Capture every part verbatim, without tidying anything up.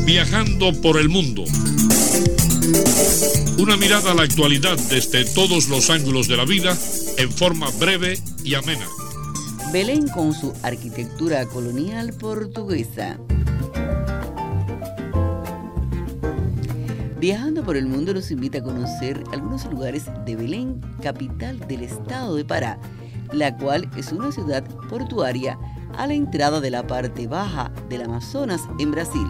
Viajando por el mundo. Una mirada a la actualidad desde todos los ángulos de la vida en forma breve y amena. Belén con su arquitectura colonial portuguesa. Viajando por el mundo nos invita a conocer algunos lugares de Belén, capital del estado de Pará, la cual es una ciudad portuaria a la entrada de la parte baja del Amazonas en Brasil.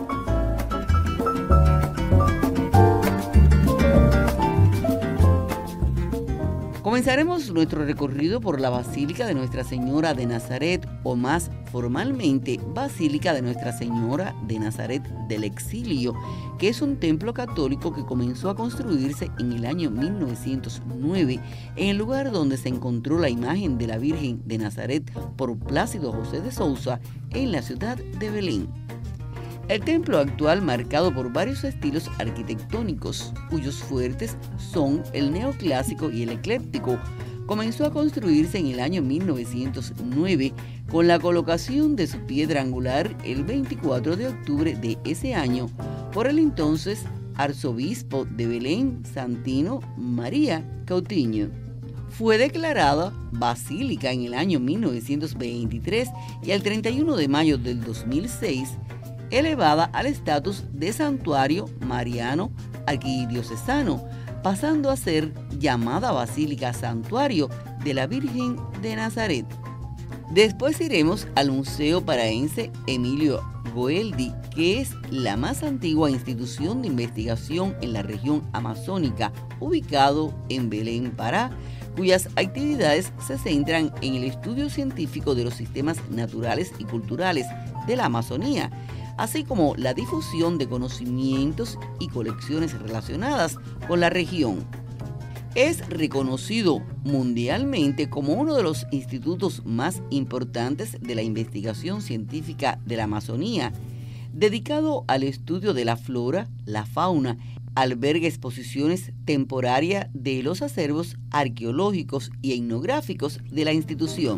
Comenzaremos nuestro recorrido por la Basílica de Nuestra Señora de Nazaret, o más formalmente, Basílica de Nuestra Señora de Nazaret del Exilio, que es un templo católico que comenzó a construirse en el año mil novecientos nueve, en el lugar donde se encontró la imagen de la Virgen de Nazaret por Plácido José de Sousa, en la ciudad de Belén. El templo actual, marcado por varios estilos arquitectónicos, cuyos fuertes son el neoclásico y el ecléctico, comenzó a construirse en el año mil novecientos nueve con la colocación de su piedra angular el veinticuatro de octubre de ese año por el entonces arzobispo de Belén, Santino María Coutinho. Fue declarada basílica en el año mil novecientos veintitrés y el treinta y uno de mayo del dos mil seis elevada al estatus de santuario mariano arquidiocesano, pasando a ser llamada Basílica Santuario de la Virgen de Nazaret. Después iremos al Museo Paraense Emilio Goeldi, que es la más antigua institución de investigación en la región amazónica, ubicado en Belén, Pará, cuyas actividades se centran en el estudio científico de los sistemas naturales y culturales de la Amazonía, así como la difusión de conocimientos y colecciones relacionadas con la región. Es reconocido mundialmente como uno de los institutos más importantes de la investigación científica de la Amazonía, dedicado al estudio de la flora, la fauna, alberga exposiciones temporarias de los acervos arqueológicos y etnográficos de la institución.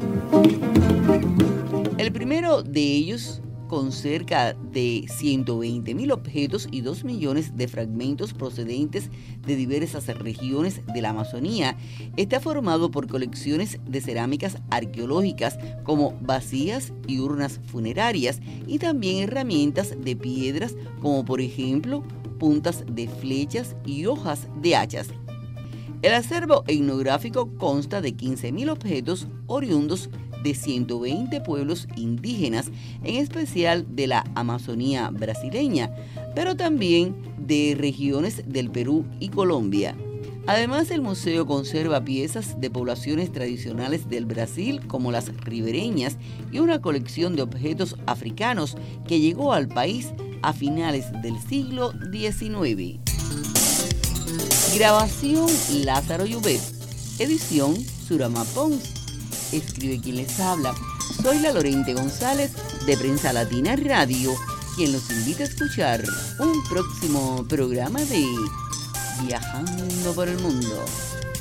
El primero de ellos, con cerca de ciento veinte mil objetos y dos millones de fragmentos procedentes de diversas regiones de la Amazonía, está formado por colecciones de cerámicas arqueológicas como vasijas y urnas funerarias y también herramientas de piedras como por ejemplo puntas de flechas y hojas de hachas. El acervo etnográfico consta de quince mil objetos oriundos de ciento veinte pueblos indígenas, en especial de la Amazonía brasileña, pero también de regiones del Perú y Colombia. Además, el museo conserva piezas de poblaciones tradicionales del Brasil, como las ribereñas, y una colección de objetos africanos que llegó al país a finales del siglo diecinueve. Grabación Lázaro Llubet, edición Surama Pons. Escribe quien les habla. Soy la Lorente González de Prensa Latina Radio, quien los invita a escuchar un próximo programa de Viajando por el Mundo.